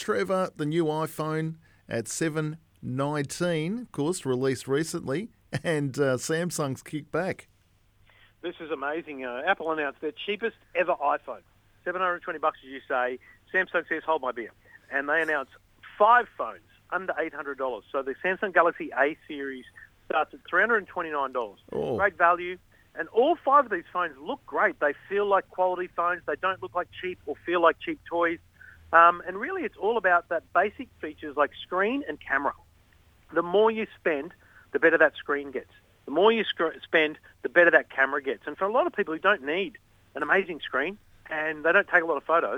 Trevor, the new iPhone at 719, of course, released recently, and Samsung's kicked back. This is amazing. Apple announced their cheapest ever iPhone, $720, as you say. Samsung says, hold my beer. And they announced 5 phones under $800. So the Samsung Galaxy A series starts at $329. Oh. Great value. And all 5 of these phones look great. They feel like quality phones. They don't look like cheap or feel like cheap toys. And really, it's all about that basic features like screen and camera. The more you spend, the better that screen gets. The more you spend, the better that camera gets. And for a lot of people who don't need an amazing screen and they don't take a lot of photos,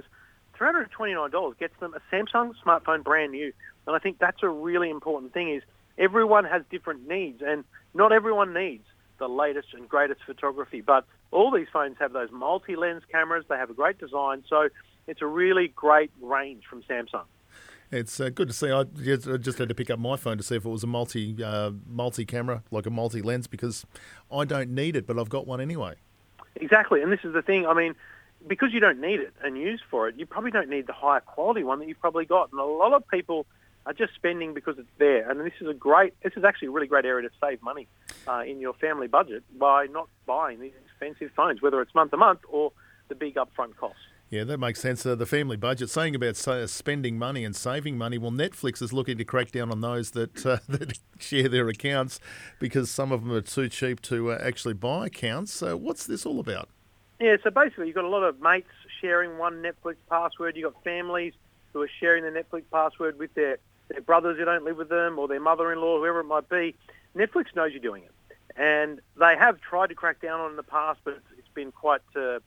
$329 gets them a Samsung smartphone brand new. And I think that's a really important thing is everyone has different needs, and not everyone needs the latest and greatest photography. But all these phones have those multi-lens cameras. They have a great design. So it's a really great range from Samsung. It's good to see. I just had to pick up my phone to see if it was a multi-camera, like a multi-lens, because I don't need it, but I've got one anyway. Exactly, and this is the thing. I mean, because you don't need it and use for it, you probably don't need the higher quality one that you've probably got. And a lot of people are just spending because it's there. And this is actually a really great area to save money in your family budget by not buying these expensive phones, whether it's month to month or the big upfront costs. Yeah, that makes sense. The family budget, saying about spending money and saving money, well, Netflix is looking to crack down on those that share their accounts because some of them are too cheap to actually buy accounts. So what's this all about? Yeah, so basically you've got a lot of mates sharing one Netflix password. You've got families who are sharing their Netflix password with their brothers who don't live with them or their mother-in-law, whoever it might be. Netflix knows you're doing it. And they have tried to crack down on it in the past, but it's been quite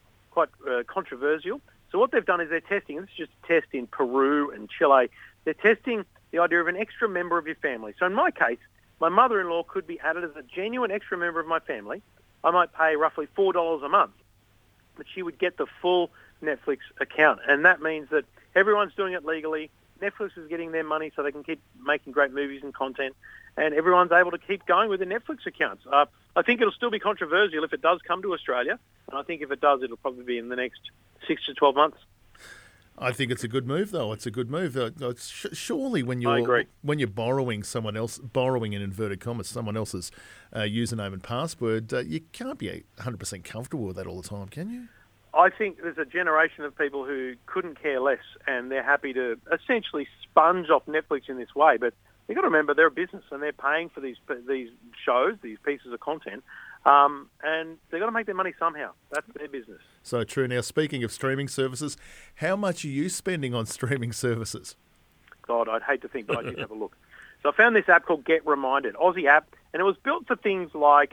controversial. So what they've done is they're testing, this is just a test in Peru and Chile, they're testing the idea of an extra member of your family. So in my case, my mother-in-law could be added as a genuine extra member of my family. I might pay roughly $4 a month, but she would get the full Netflix account. And that means that everyone's doing it legally. Netflix is getting their money so they can keep making great movies and content, and everyone's able to keep going with their Netflix accounts. I think it'll still be controversial if it does come to Australia, and I think if it does, it'll probably be in the next 6 to 12 months. I think it's a good move, though. It's a good move. Surely, when you're borrowing in inverted commas, someone else's username and password, you can't be 100% comfortable with that all the time, can you? I think there's a generation of people who couldn't care less, and they're happy to essentially sponge off Netflix in this way. But you've got to remember they're a business, and they're paying for these shows, these pieces of content, and they've got to make their money somehow. That's their business. So true. Now, speaking of streaming services, how much are you spending on streaming services? God, I'd hate to think, but I did have a look. So I found this app called Get Reminded, Aussie app, and it was built for things like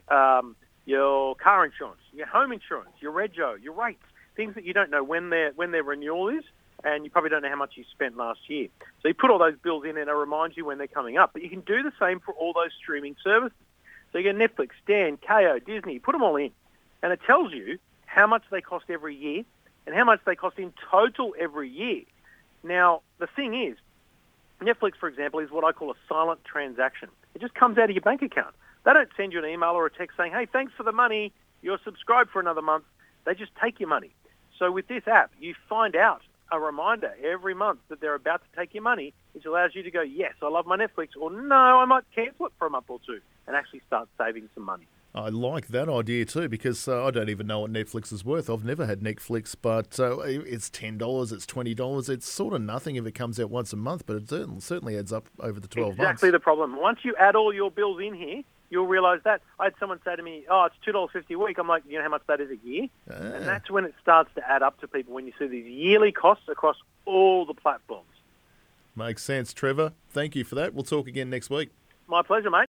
your car insurance, your home insurance, your rego, your rates, things that you don't know when their renewal is, and you probably don't know how much you spent last year. So you put all those bills in and it reminds you when they're coming up. But you can do the same for all those streaming services. So you get Netflix, Stan, Kayo, Disney, put them all in. And it tells you how much they cost every year and how much they cost in total every year. Now, the thing is, Netflix, for example, is what I call a silent transaction. It just comes out of your bank account. They don't send you an email or a text saying, hey, thanks for the money, you're subscribed for another month. They just take your money. So with this app, you find out a reminder every month that they're about to take your money, which allows you to go, yes, I love my Netflix, or no, I might cancel it for a month or two and actually start saving some money. I like that idea too, because I don't even know what Netflix is worth. I've never had Netflix, but it's $10, it's $20. It's sort of nothing if it comes out once a month, but it certainly adds up over the 12 months. Exactly the problem. Once you add all your bills in here, you'll realise that. I had someone say to me, oh, it's $2.50 a week. I'm like, you know how much that is a year? And that's when it starts to add up to people, when you see these yearly costs across all the platforms. Makes sense, Trevor. Thank you for that. We'll talk again next week. My pleasure, mate.